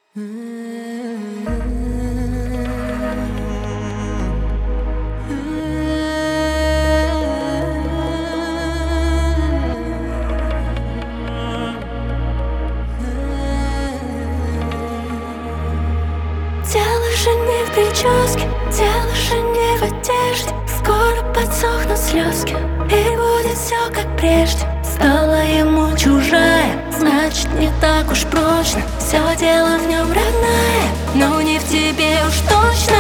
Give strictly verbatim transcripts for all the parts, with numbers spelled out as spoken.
Дело же не в прическе, дело же не в одежде. Скоро подсохнут слезки, и будет все как прежде. Стала ему чужая, значит не так уж прочно. Все дело в нем родная, но не в тебе уж точно.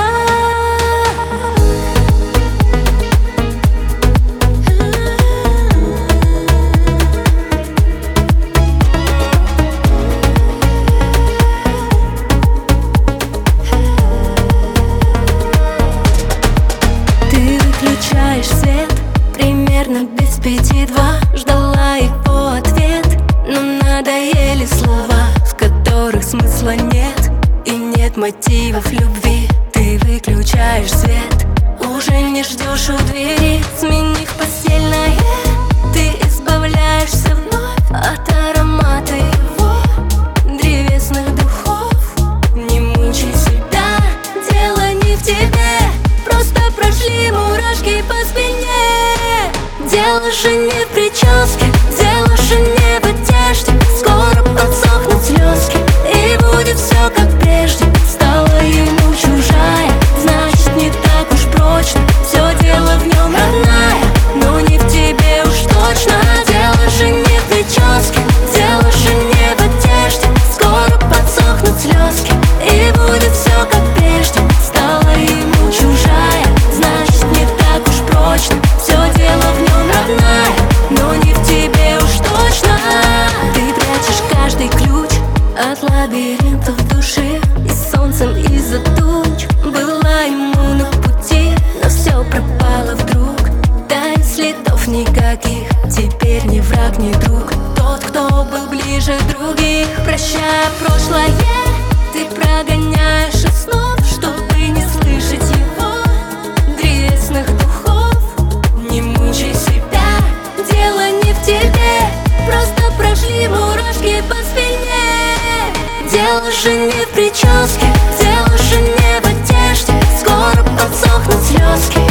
Выключаешь свет примерно без пяти два. Ждала его ответ, но надоели слова, в которых смысла нет и нет мотивов любви. Ты выключаешь свет, уже не ждешь у двери. Сменив постельное, ты избавляешься вновь от аромата его древесных духов. Не мучай себя, дело не в тебе, просто прошли мурашки по спине. Дело же не в прическе, дело же не в одежде. Скоро подсохнут слезки, и будет все как прежде. Стала ему чужая, значит не так уж прочно. Все дело в нем родная, но не в тебе уж точно. Дело же не в прическе, дело же не в одежде. Скоро подсохнут слезки, и будет все как прежде. Стала ему чужая, значит не так уж прочно. Все дело в нем родная, но не в тебе уж точно. Ты прячешь каждый ключ от лабиринтов души, и солнцем из-за туч была ему на пути, но все пропало вдруг. Да и следов никаких, теперь ни враг, ни друг. Тот, кто был ближе других. Прощая прошлое, ты прогоняешь из снов, чтобы не слышать его древесных духов. Не мучай себя, дело не в тебе, просто прошли мурашки по спине. Дело же не в прическе, дело же не в одежде. Скоро подсохнут слезки,